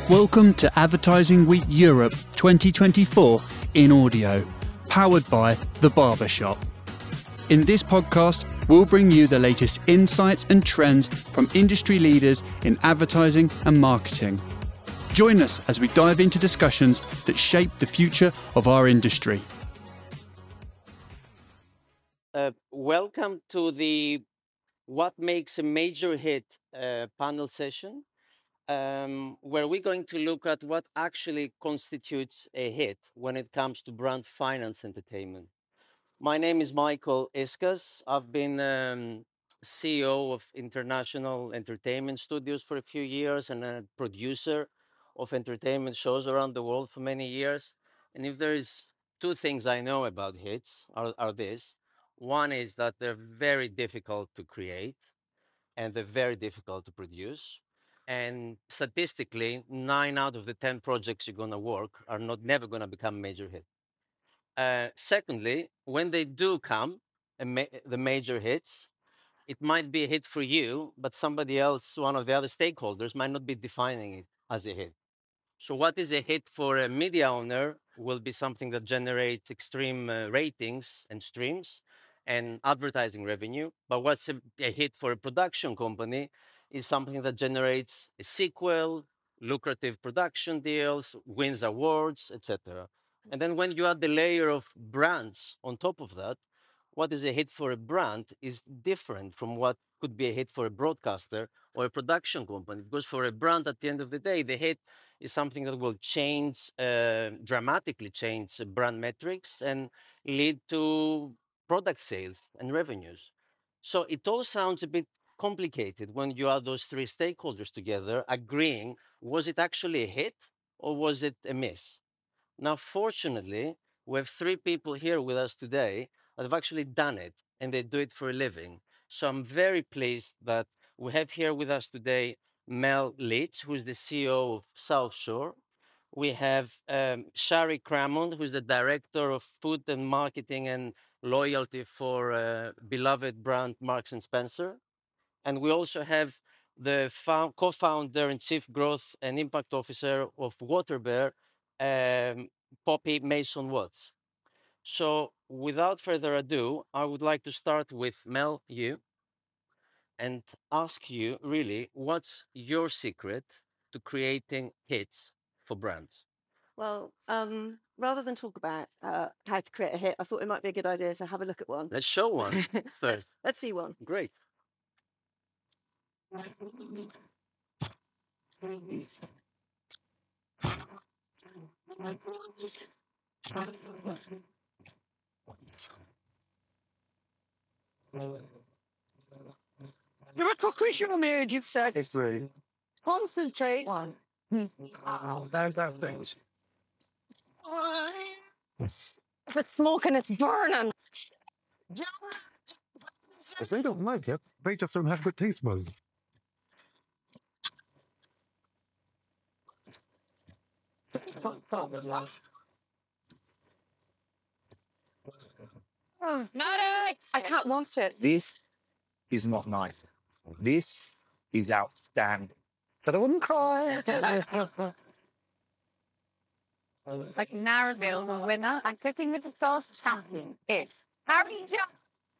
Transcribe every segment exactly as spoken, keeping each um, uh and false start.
Welcome to Advertising Week Europe twenty twenty-four in audio, powered by The Barbershop. In this podcast, we'll bring you the latest insights and trends from industry leaders in advertising and marketing. Join us as we dive into discussions that shape the future of our industry. Uh, welcome to the What Makes a Major Hit uh, panel session, um, where we're going to look at what actually constitutes a hit when it comes to brand finance entertainment. My name is Michael Iskas. I've been um, C E O of International Entertainment Studios for a few years and a producer of entertainment shows around the world for many years. And if there is two things I know about hits are, are this. One is that they're very difficult to create and they're very difficult to produce. And statistically, nine out of the ten projects you're going to work are not never going to become major hits. Uh, secondly, when they do come, a ma- the major hits, it might be a hit for you, but somebody else, one of the other stakeholders, might not be defining it as a hit. So, what is a hit for a media owner will be something that generates extreme uh, ratings and streams and advertising revenue. But what's a, a hit for a production company is something that generates a sequel, lucrative production deals, wins awards, et cetera. And then when you add the layer of brands on top of that, what is a hit for a brand is different from what could be a hit for a broadcaster or a production company. Because for a brand, at the end of the day, the hit is something that will change, uh, dramatically change brand metrics and lead to product sales and revenues. So it all sounds a bit complicated when you add those three stakeholders together, agreeing, was it actually a hit or was it a miss? Now, fortunately, we have three people here with us today that have actually done it and they do it for a living. So I'm very pleased that we have here with us today Mel Leach, who's the C E O of South Shore. We have um, Shari Cramond, who's the Director of Food and Marketing and Loyalty for uh, beloved brand Marks and Spencer. And we also have the fou- co-founder and chief growth and impact officer of WaterBear, um, Poppy Mason Watts. So without further ado, I would like to start with Mel, you, and ask you really, what's your secret to creating hits for brands? Well, um, rather than talk about uh, how to create a hit, I thought it might be a good idea to have a look at one. Let's show one first. Let's see one. Great. You're a professional man, you've said. It's really. Concentrate. One. Oh, there's that thing. If it's smoking, it's burning. If they don't like it, they just don't have good taste buds. Oh, no, no, I can't watch it. This is not nice. This is outstanding. But I wouldn't cry. Like Narrowville, the winner, and Cooking with the Stars champion is Harry John.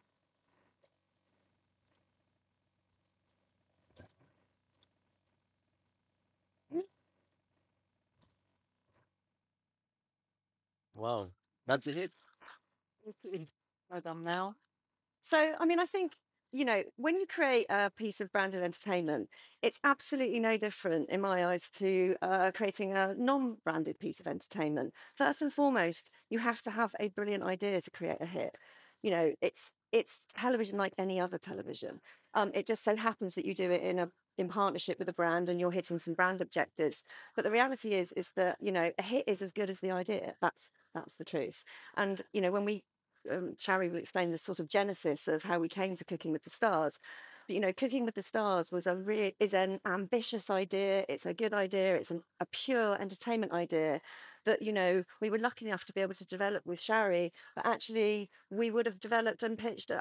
Wow, that's a hit. Well done, Mel. So, I mean, I think, you know, when you create a piece of branded entertainment, it's absolutely no different in my eyes to uh, creating a non-branded piece of entertainment. First and foremost, you have to have a brilliant idea to create a hit. You know, it's it's television like any other television. Um, it just so happens that you do it in a in partnership with a brand and you're hitting some brand objectives. But the reality is is that, you know, a hit is as good as the idea. That's that's the truth. And, you know, when we um, Shari will explain the sort of genesis of how we came to Cooking with the Stars. But, you know, Cooking with the Stars was a real is an ambitious idea. It's a good idea. It's an, a pure entertainment idea that, you know, we were lucky enough to be able to develop with Shari. But actually, we would have developed and pitched it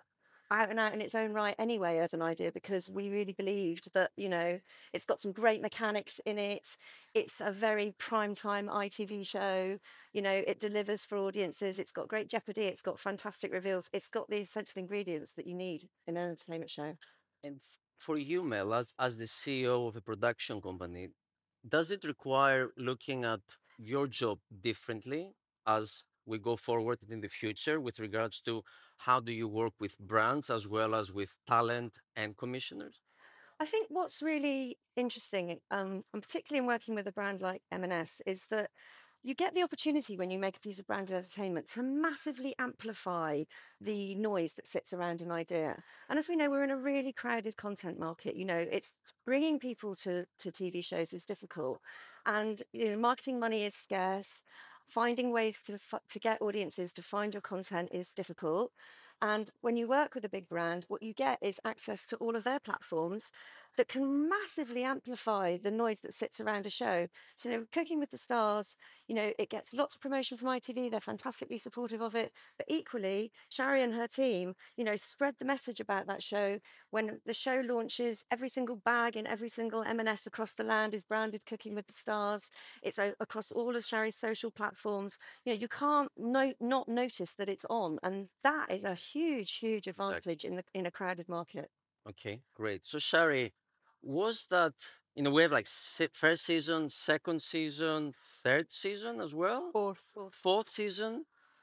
out and out in its own right anyway as an idea, because we really believed that, you know, it's got some great mechanics in it. It's a very prime time I T V show. You know, it delivers for audiences. It's got great jeopardy. It's got fantastic reveals. It's got the essential ingredients that you need in an entertainment show. And f- for you, Mel, as, as the C E O of a production company, does it require looking at your job differently as we go forward in the future with regards to how do you work with brands as well as with talent and commissioners? I think what's really interesting, um, and particularly in working with a brand like M and S, is that you get the opportunity when you make a piece of branded entertainment to massively amplify the noise that sits around an idea. And as we know, we're in a really crowded content market. You know, it's bringing people to to T V shows is difficult, and you know, marketing money is scarce. Finding ways to f- to get audiences to find your content is difficult. And when you work with a big brand, what you get is access to all of their platforms that can massively amplify the noise that sits around a show. So, you know, Cooking with the Stars, you know, it gets lots of promotion from I T V. They're fantastically supportive of it. But equally, Shari and her team, you know, spread the message about that show. When the show launches, every single bag in every single M and S across the land is branded Cooking with the Stars. It's o- across all of Shari's social platforms. You know, you can't no, not notice that it's on. And that is a huge, huge Exactly. advantage in the in a crowded market. Okay, great. So, Shari, was that in a way of like se- first season, second season, third season as well? Fourth, fourth. Fourth season?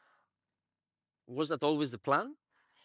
Was that always the plan?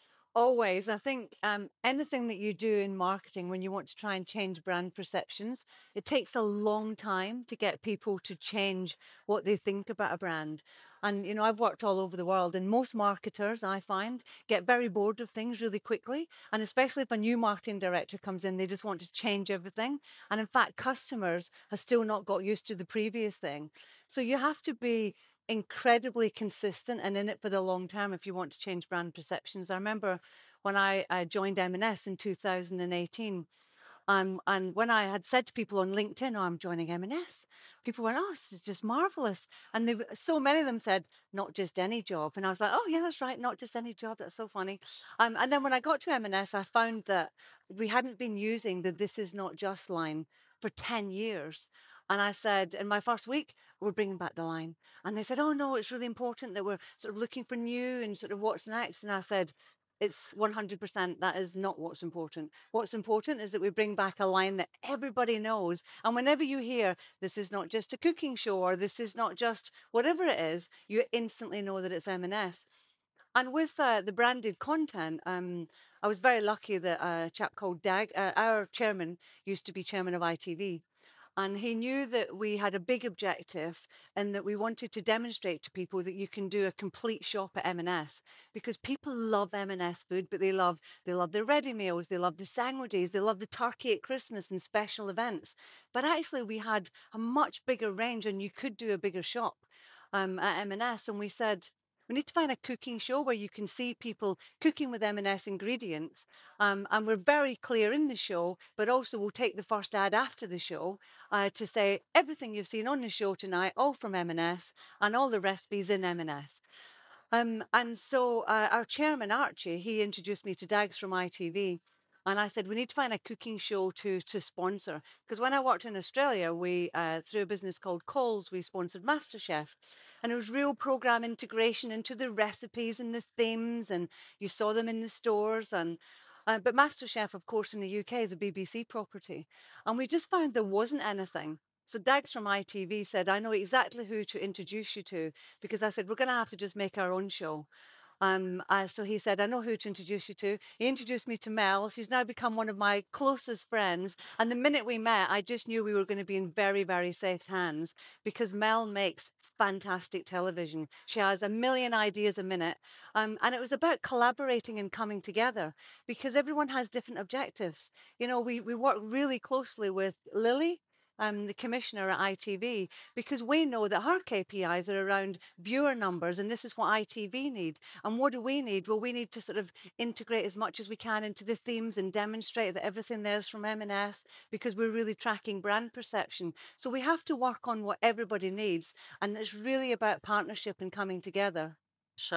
Always. I think um, anything that you do in marketing when you want to try and change brand perceptions, it takes a long time to get people to change what they think about a brand. And, you know, I've worked all over the world, and most marketers, I find, get very bored of things really quickly. And especially if a new marketing director comes in, they just want to change everything. And in fact, customers have still not got used to the previous thing. So you have to be incredibly consistent and in it for the long term if you want to change brand perceptions. I remember when I, I joined M and S in two thousand eighteen, um, and when I had said to people on LinkedIn, "Oh, I'm joining M and S," people went, "Oh, this is just marvelous!" And they, so many of them said, "Not just any job," and I was like, "Oh, yeah, that's right, not just any job." That's so funny. Um, and then when I got to M and S, I found that we hadn't been using the "This is not just" line for ten years. And I said, in my first week, we're bringing back the line. And they said, "Oh, no, it's really important that we're sort of looking for new and sort of what's next." And I said, it's one hundred percent that is not what's important. What's important is that we bring back a line that everybody knows. And whenever you hear, "This is not just a cooking show," or "This is not just whatever it is," you instantly know that it's M and S. And with uh, the branded content, um, I was very lucky that a chap called Dag, uh, our chairman, used to be chairman of I T V. And he knew that we had a big objective and that we wanted to demonstrate to people that you can do a complete shop at M and S, because people love M and S food, but they love they love the ready meals, they love the sandwiches, they love the turkey at Christmas and special events. But actually, we had a much bigger range, and you could do a bigger shop um, at M and S. And we said, we need to find a cooking show where you can see people cooking with M and S ingredients. Um, and we're very clear in the show, but also we'll take the first ad after the show uh, to say everything you've seen on the show tonight, all from M and S, and all the recipes in M and S. Um, and so uh, our chairman, Archie, he introduced me to Dags from I T V. And I said, we need to find a cooking show to to sponsor. Because when I worked in Australia, we, uh, through a business called Coles, we sponsored MasterChef. And it was real program integration into the recipes and the themes, and you saw them in the stores. And uh, but MasterChef, of course, in the U K is a B B C property. And we just found there wasn't anything. So Dags from I T V said, I know exactly who to introduce you to, because I said, we're going to have to just make our own show. Um, uh, so he said, I know who to introduce you to. He introduced me to Mel. She's now become one of my closest friends. And the minute we met, I just knew we were going to be in very, very safe hands, because Mel makes fantastic television. She has a million ideas a minute. Um, and it was about collaborating and coming together, because everyone has different objectives. You know, we, we work really closely with Lily, um, the commissioner at I T V, because we know that her K P Is are around viewer numbers, and this is what I T V need. And what do we need? Well, we need to sort of integrate as much as we can into the themes and demonstrate that everything there's from M and S, because we're really tracking brand perception. So we have to work on what everybody needs, and it's really about partnership and coming together. Shari,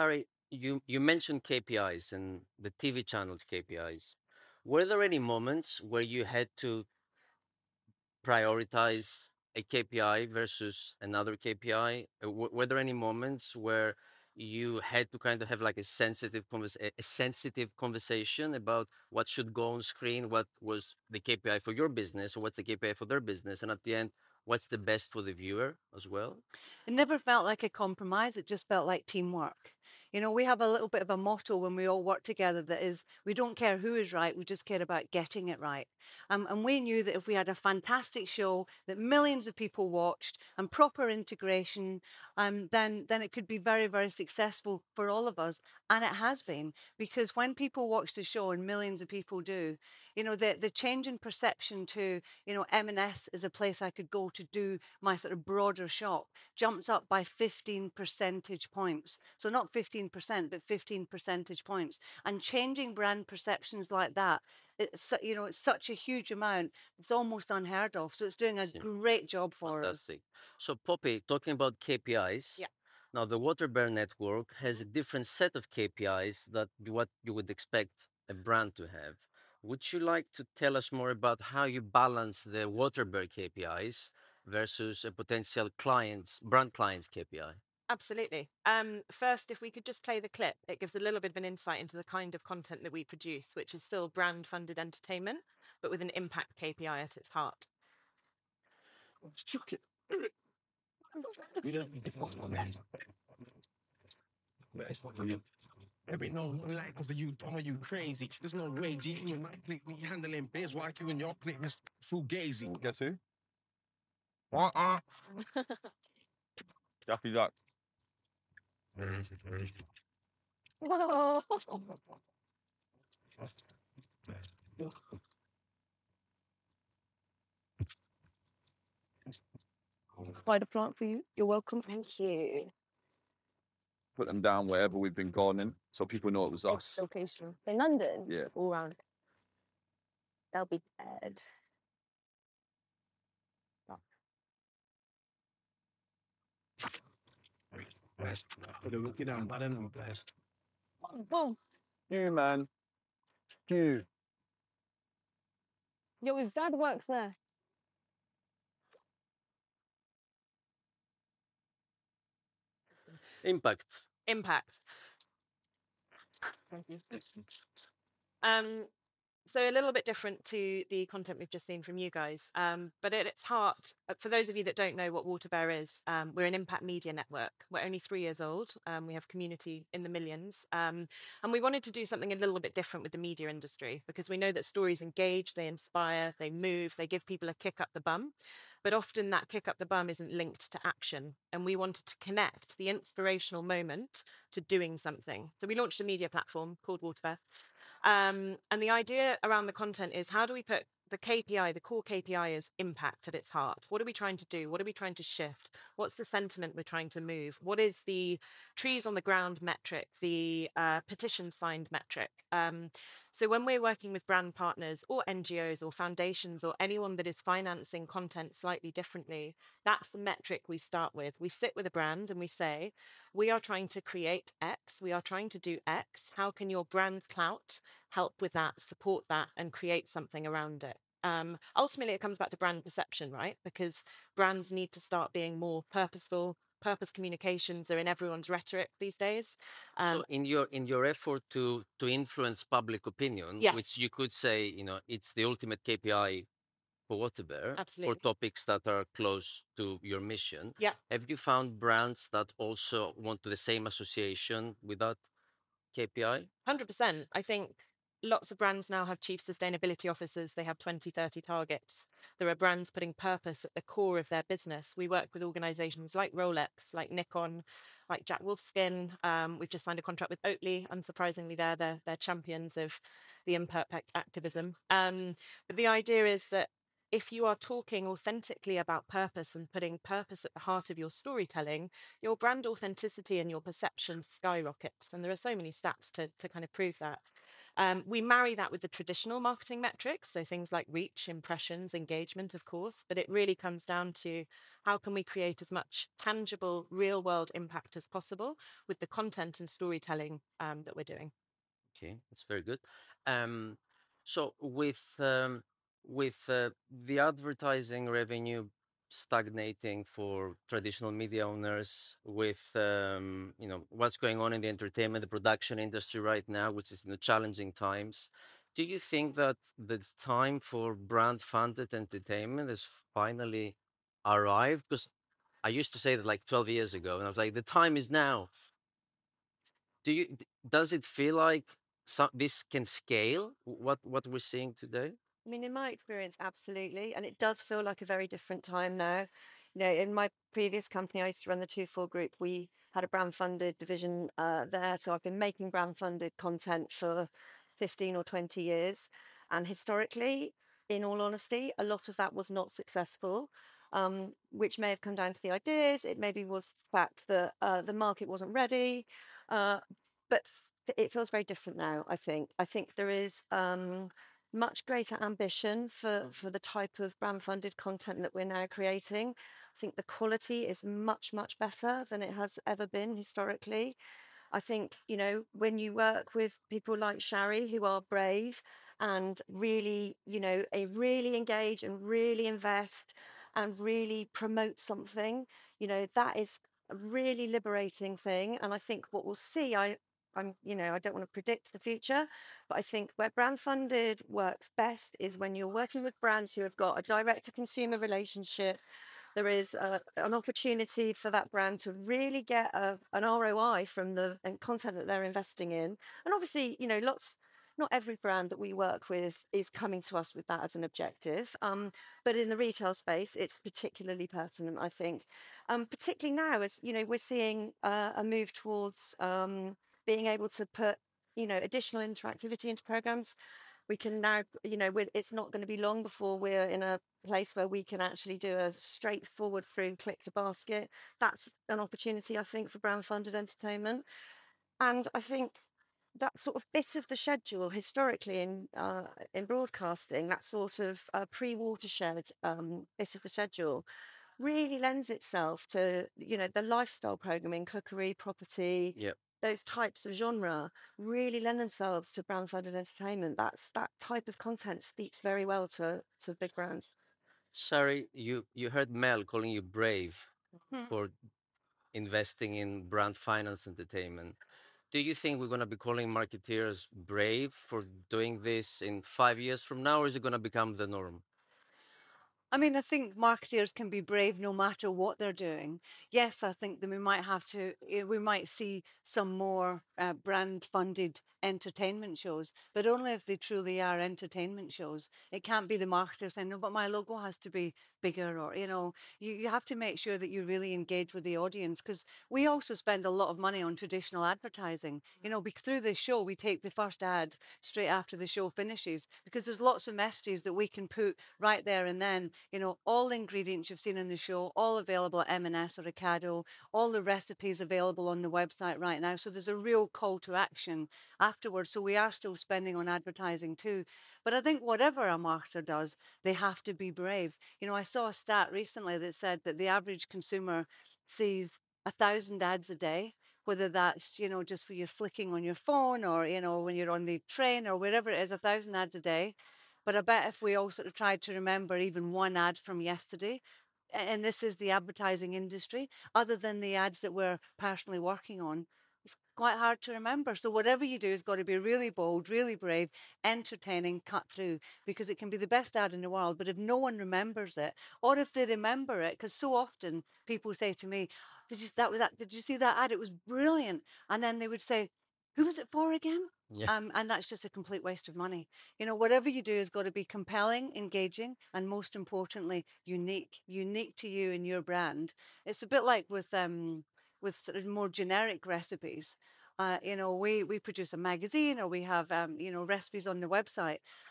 you you mentioned K P Is and the T V channels K P Is. Were there any moments where you had to prioritize a K P I versus another K P I? Uh, w- were there any moments where you had to kind of have like a sensitive convers- a a sensitive conversation about what should go on screen, what was the K P I for your business, or what's the K P I for their business, and at the end, what's the best for the viewer as well? It never felt like a compromise. It just felt like teamwork. You know, we have a little bit of a motto when we all work together that is, we don't care who is right, we just care about getting it right. Um, and we knew that if we had a fantastic show that millions of people watched and proper integration, um, then then it could be very, very successful for all of us. And it has been, because when people watch the show, and millions of people do, you know, the the change in perception to, you know, M and S is a place I could go to do my sort of broader shop jumps up by fifteen percentage points. So not fifteen percent, but fifteen percentage points. And changing brand perceptions like that, it's, su- you know, it's such a huge amount. It's almost unheard of. So it's doing a Yeah, great job for us. fantastic. So, Poppy, talking about K P Is, Yeah. now the Waterbear network has a different set of K P Is that you- what you would expect a brand to have. Would you like to tell us more about how you balance the Waterbear K P Is versus a potential client's brand client's K P I? Absolutely. Um, first, if we could just play the clip, it gives a little bit of an insight into the kind of content that we produce, which is still brand funded entertainment, but with an impact K P I at its heart. Every no like because you dumb you crazy. There's no way G me and my clique we handling biz. Why you and your clique is full gazy. Guess who? Uh-uh. Daffy Duck. Buy the plant for you. You're welcome. Thank you. Put them down wherever we've been gardening, so people know it was us. Location in London. Yeah. All round. They'll be dead. Blessed. Put the wicked down, but then I'm blessed. Boom. Yeah, man. Dude. Yo, his dad works there. Impact. Impact. Thank you. Um, so a little bit different to the content we've just seen from you guys, um, but at its heart, uh, for those of you that don't know what Waterbear is, um, we're an impact media network. We're only three years old. Um, we have community in the millions, um, and we wanted to do something a little bit different with the media industry because we know that stories engage, they inspire, they move, they give people a kick up the bum. But often that kick up the bum isn't linked to action. And we wanted to connect the inspirational moment to doing something. So we launched a media platform called Waterbear. Um, and the idea around the content is how do we put the K P I, the core K P I is impact at its heart. What are we trying to do? What are we trying to shift? What's the sentiment we're trying to move? What is the trees on the ground metric, the uh, petition signed metric? Um, so when we're working with brand partners or N G Os or foundations or anyone that is financing content slightly differently, that's the metric we start with. We sit with a brand and we say, we are trying to create X, we are trying to do X. How can your brand clout help with that, support that, and create something around it? Um, ultimately, it comes back to brand perception, right? Because brands need to start being more purposeful. Purpose communications are in everyone's rhetoric these days. Um, So in your in your effort to to influence public opinion, Yes. which you could say, you know, it's the ultimate K P I for Waterbear, for Absolutely. topics that are close to your mission. Yeah. Have you found brands that also want the same association with that K P I? one hundred percent. I think lots of brands now have chief sustainability officers. They have twenty thirty targets. There are brands putting purpose at the core of their business. We work with organizations like Rolex, like Nikon, like Jack Wolfskin. Um, we've just signed a contract with Oatly. Unsurprisingly, they're, they're, they're champions of the imperfect activism. Um, but the idea is that if you are talking authentically about purpose and putting purpose at the heart of your storytelling, your brand authenticity and your perception skyrockets. And there are so many stats to, to kind of prove that. Um, we marry that with the traditional marketing metrics, so things like reach, impressions, engagement, of course, but it really comes down to how can we create as much tangible, real world impact as possible with the content and storytelling um, that we're doing. Okay, that's very good. Um, so with um, with uh, the advertising revenue stagnating for traditional media owners, with um, you know what's going on in the entertainment, the production industry right now, which is in the challenging times, do you think that the time for brand-funded entertainment has finally arrived? Because I used to say that like twelve years ago, and I was like, the time is now. Do you d- does it feel like some, this can scale what what we're seeing today? I mean, in my experience, absolutely. And it does feel like a very different time now. You know, in my previous company, I used to run the two four group. We had a brand funded division uh, there. So I've been making brand funded content for fifteen or twenty years. And historically, in all honesty, a lot of that was not successful, um, which may have come down to the ideas. It maybe was the fact that uh, the market wasn't ready. Uh, but f- it feels very different now, I think. I think there is. Um, much greater ambition for for the type of brand funded content that we're now creating. I think the quality is much much better than it has ever been historically. I think, you know, when you work with people like Shari who are brave and really, you know, they really engage and really invest and really promote something, you know, that is a really liberating thing. And I think what we'll see, I I'm, you know, I don't want to predict the future, but I think where brand funded works best is when you're working with brands who have got a direct to consumer relationship. There is a, an opportunity for that brand to really get a, an R O I from the and content that they're investing in. And obviously, you know, lots, not every brand that we work with is coming to us with that as an objective. Um, but in the retail space, it's particularly pertinent, I think. Um, particularly now, as you know, we're seeing uh, a move towards um, being able to put, you know, additional interactivity into programs. We can now, you know, with, it's not going to be long before we're in a place where we can actually do a straightforward through click to basket. That's an opportunity, I think, for brand funded entertainment. And I think that sort of bit of the schedule historically in uh, in broadcasting, that sort of uh, pre-watershed um, bit of the schedule, really lends itself to, you know, the lifestyle programming, cookery, property, Yeah. those types of genre really lend themselves to brand funded entertainment. That's that type of content speaks very well to to big brands. Sorry, you you heard Mel calling you brave Hmm. for investing in brand finance entertainment. Do you think we're going to be calling marketeers brave for doing this in five years from now, or is it going to become the norm? I mean, I think marketers can be brave no matter what they're doing. Yes, I think that we might have to, eh, we might see some more uh, brand funded entertainment shows, but only if they truly are entertainment shows. It can't be the marketer saying, no, but my logo has to be bigger, or, you know, you, you have to make sure that you really engage with the audience, because we also spend a lot of money on traditional advertising. You know, because through this show, we take the first ad straight after the show finishes, because there's lots of messages that we can put right there and then. You know, all the ingredients you've seen in the show, all available at M and S or Ocado, all the recipes available on the website right now. So there's a real call to action afterwards. So we are still spending on advertising too. But I think whatever a marketer does, they have to be brave. You know, I saw a stat recently that said that the average consumer sees a thousand ads a day, whether that's, you know, just for your flicking on your phone, or, you know, when you're on the train or wherever it is, a thousand ads a day. But I bet if we all sort of tried to remember even one ad from yesterday, a- and this is the advertising industry, other than the ads that we're personally working on, it's quite hard to remember. So whatever you do has got to be really bold, really brave, entertaining, cut through, because it can be the best ad in the world. But if no one remembers it, or if they remember it, because so often people say to me, "Did you that was that? Did you see that ad? It was brilliant." And then they would say, "Who was it for again?" Yeah. Um, and that's just a complete waste of money. You know, whatever you do has got to be compelling, engaging, and most importantly, unique, unique to you and your brand. It's a bit like with um with sort of more generic recipes. Uh, you know, we we produce a magazine, or we have um, you know, recipes on the website.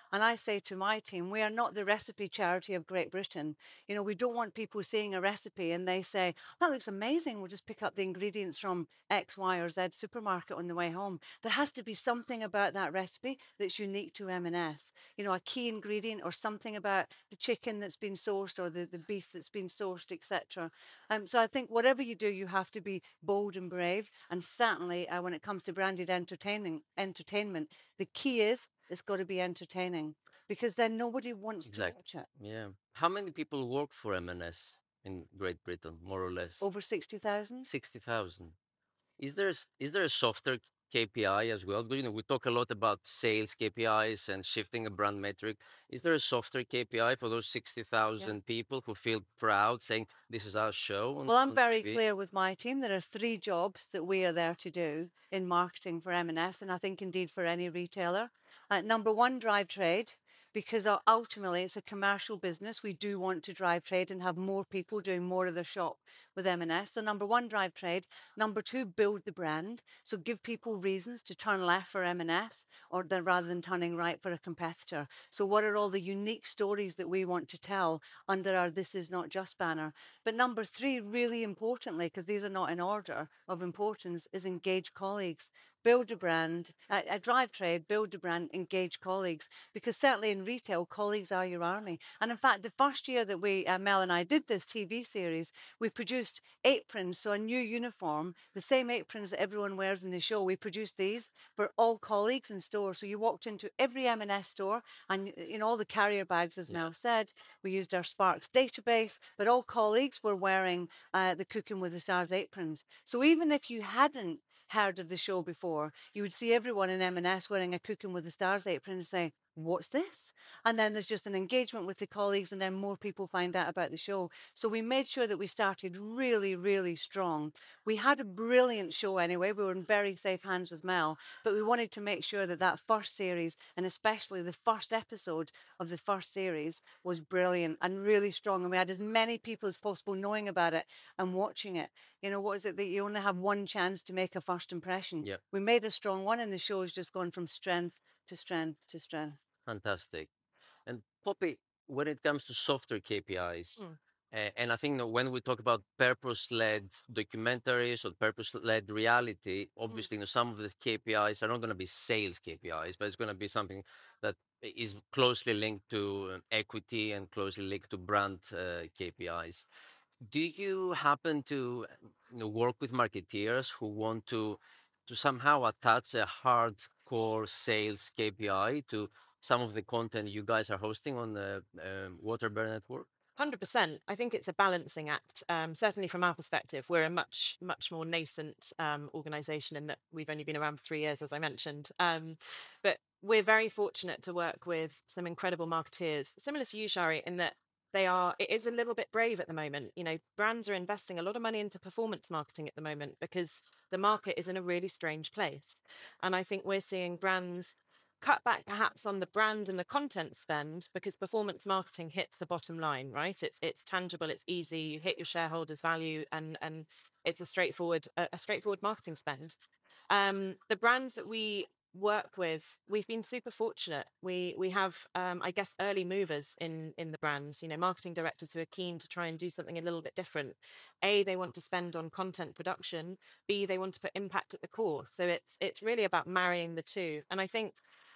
And I say to my team, we are not the recipe charity of Great Britain. You know, we don't want people seeing a recipe and they say, that looks amazing. We'll just pick up the ingredients from X, Y, or Z supermarket on the way home. There has to be something about that recipe that's unique to M and S. You know, a key ingredient or something about the chicken that's been sourced or the, the beef that's been sourced, et cetera. Um, so I think whatever you do, you have to be bold and brave. And certainly uh, when it comes to branded entertaining entertainment, the key is it's got to be entertaining because then nobody wants Exactly. to watch it. Yeah. How many people work for M and S in Great Britain, more or less? Over sixty thousand. sixty thousand. Is there a s- is there a softer K P I as well? Because, you know, we talk a lot about sales K P Is and shifting a brand metric. Is there a softer K P I for those sixty thousand Yeah. people who feel proud saying this is our show on, Well, I'm on very T V? clear with my team. There are three jobs that we are there to do in marketing for M and S, and I think indeed for any retailer. Uh, number one, drive trade, because uh, ultimately it's a commercial business. We do want to drive trade and have more people doing more of their shop with M and S. So number one, drive trade. Number two, build the brand. So give people reasons to turn left for M and S or then rather than turning right for a competitor. So what are all the unique stories that we want to tell under our This Is Not Just banner? But number three, really importantly, because these are not in order of importance, is engage colleagues. Build a brand, a, a drive trade, build a brand, engage colleagues. Because certainly in retail, colleagues are your army. And in fact, the first year that we, uh, Mel and I did this T V series, we produced aprons, so a new uniform, the same aprons that everyone wears in the show. We produced these for all colleagues in stores. So you walked into every M and S store, and you know all the carrier bags, as Yeah. Mel said. We used our Sparks database, but all colleagues were wearing uh, the Cooking with the Stars aprons. So even if you hadn't heard of the show before, you would see everyone in M and S wearing a Cooking with the Stars apron and say, what's this? And then there's just an engagement with the colleagues, and then more people find out about the show. So we made sure that we started really, really strong. We had a brilliant show anyway. We were in very safe hands with Mel, but we wanted to make sure that that first series, and especially the first episode of the first series, was brilliant and really strong. And we had as many people as possible knowing about it and watching it. You know, what is it that you only have one chance to make a first impression? Yeah. We made a strong one, and the show has just gone from strength to strength to strength. Fantastic. And Poppy, when it comes to softer K P Is, Mm. uh, and I think that when we talk about purpose-led documentaries or purpose-led reality, obviously, you know, some of the K P Is are not going to be sales K P Is, but it's going to be something that is closely linked to um, equity and closely linked to brand uh, K P Is. Do you happen to you know, work with marketeers who want to to somehow attach a hardcore sales K P I to some of the content you guys are hosting on the um, Waterbear Network? one hundred percent. I think it's a balancing act. Um, certainly from our perspective, we're a much, much more nascent um, organization in that we've only been around for three years, as I mentioned. Um, but we're very fortunate to work with some incredible marketeers, similar to you, Shari, in that they are, it is a little bit brave at the moment. You know, brands are investing a lot of money into performance marketing at the moment because the market is in a really strange place. And I think we're seeing brands cut back perhaps on the brand and the content spend because performance marketing hits the bottom line, right? It's it's tangible, it's easy, you hit your shareholders' value, and and it's a straightforward a, a straightforward marketing spend. Um, the brands that we work with, we've been super fortunate. We we have um, I guess early movers in in the brands. You know, marketing directors who are keen to try and do something a little bit different. A, they want to spend on content production. B, they want to put impact at the core. So it's it's really about marrying the two. And I think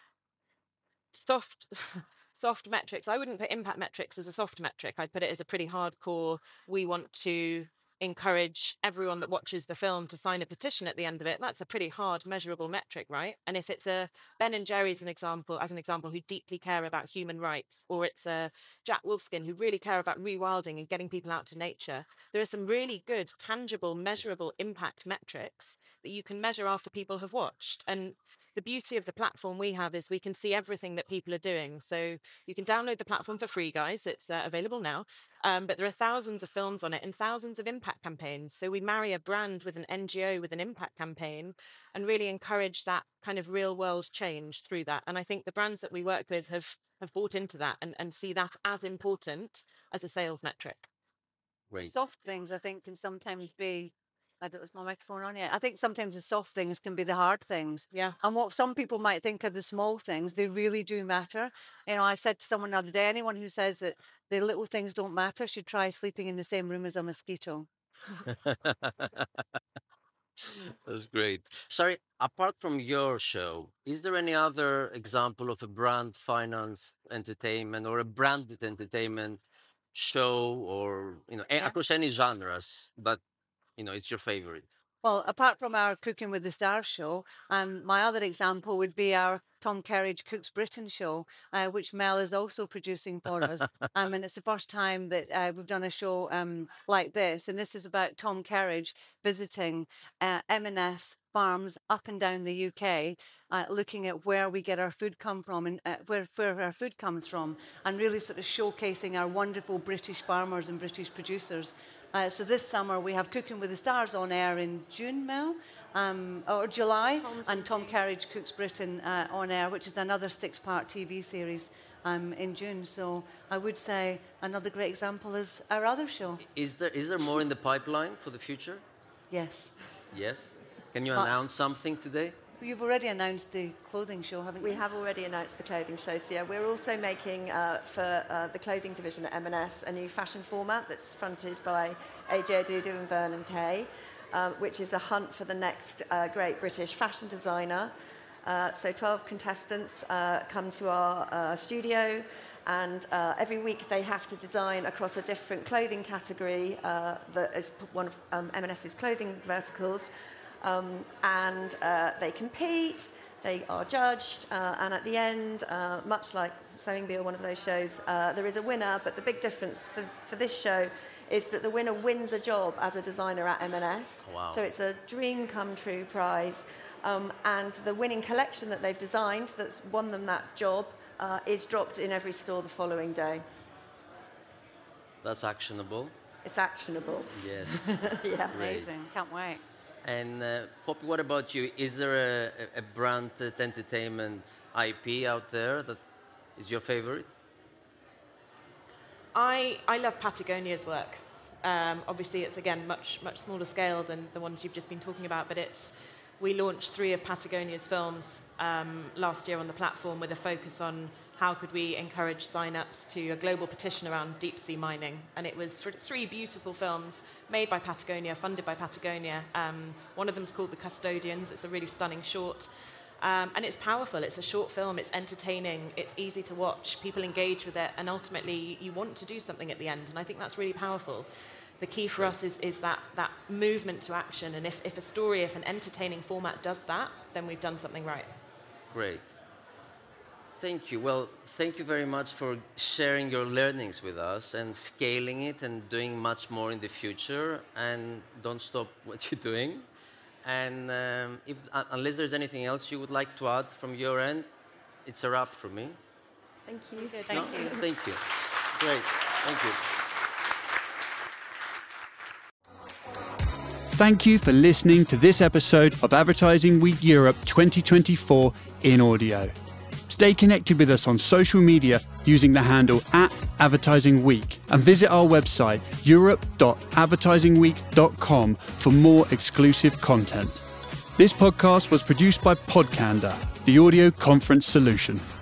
soft soft metrics, I wouldn't put impact metrics as a soft metric. I'd put it as a pretty hardcore, we want to encourage everyone that watches the film to sign a petition at the end of it. That's a pretty hard measurable metric, right? And if it's a Ben and Jerry's an example as an example who deeply care about human rights, or it's a Jack Wolfskin who really care about rewilding and getting people out to nature, there are some really good tangible measurable impact metrics that you can measure after people have watched. And the beauty of the platform we have is we can see everything that people are doing. So you can download the platform for free, guys. It's uh, available now. Um, but there are thousands of films on it and thousands of impact campaigns. So we marry a brand with an N G O with an impact campaign and really encourage that kind of real world change through that. And I think the brands that we work with have have bought into that and, and see that as important as a sales metric. Great. Soft things, I think, can sometimes be I don't, is my microphone on yet? I think sometimes the soft things can be the hard things. Yeah. And what some people might think are the small things, they really do matter. You know, I said to someone the other day, anyone who says that the little things don't matter should try sleeping in the same room as a mosquito. That's great. Sorry, apart from your show, is there any other example of a brand financed entertainment or a branded entertainment show, or you know, a- Yeah. across any genres, but you know, it's your favorite? Well, apart from our Cooking with the Stars show, um, my other example would be our Tom Kerridge Cooks Britain show, uh, which Mel is also producing for us. Um, and it's the first time that uh, we've done a show um, like this. And this is about Tom Kerridge visiting uh, M and S farms up and down the U K, uh, looking at where we get our food come from and uh, where, where our food comes from, and really sort of showcasing our wonderful British farmers and British producers. Uh, so this summer we have Cooking with the Stars on air in June, Mel, um, or July, Tom's and in Tom June. Kerridge Cooks Britain uh, on air, which is another six-part T V series um, in June. So I would say another great example is our other show. Is there is there more in the pipeline for the future? Yes. Yes. Can you But- announce something today? You've already announced the clothing show, haven't you? We have already announced the clothing show. So yeah, we're also making uh, for uh, the clothing division at M and S a new fashion format that's fronted by A J Odudu and Vernon Kay, uh, which is a hunt for the next uh, great British fashion designer. Uh, so twelve contestants uh, come to our uh, studio, and uh, every week they have to design across a different clothing category uh, that is p- one of um, M and S's clothing verticals. Um, and uh, they compete, they are judged, uh, and at the end, uh, much like Sewing Bee or one of those shows, uh, there is a winner. But the big difference for, for this show is that the winner wins a job as a designer at M and S. Wow. So it's a dream come true prize. Um, and the winning collection that they've designed that's won them that job uh, is dropped in every store the following day. That's actionable. It's actionable. Yes. Yeah. Great. Amazing. Can't wait. And uh, Poppy, what about you? Is there a, a branded entertainment I P out there that is your favorite? I, I love Patagonia's work. Um, obviously, it's, again, much, much smaller scale than the ones you've just been talking about, but it's, we launched three of Patagonia's films um, last year on the platform with a focus on how could we encourage sign-ups to a global petition around deep-sea mining. And it was th- three beautiful films made by Patagonia, funded by Patagonia. Um, one of them is called The Custodians. It's a really stunning short. Um, and it's powerful. It's a short film. It's entertaining. It's easy to watch. People engage with it. And ultimately, you want to do something at the end. And I think that's really powerful. The key for us is, is that, that movement to action. And if, if a story, if an entertaining format does that, then we've done something right. Great. Thank you. Well, thank you very much for sharing your learnings with us and scaling it and doing much more in the future. And don't stop what you're doing. And um, if, uh, unless there's anything else you would like to add from your end, it's a wrap for me. Thank you. Good, thank No? you. Thank you. Great. Thank you. Thank you for listening to this episode of Advertising Week Europe twenty twenty-four in audio. Stay connected with us on social media using the handle at Advertising Week, and visit our website europe dot advertising week dot com for more exclusive content. This podcast was produced by Podcanda, the audio conference solution.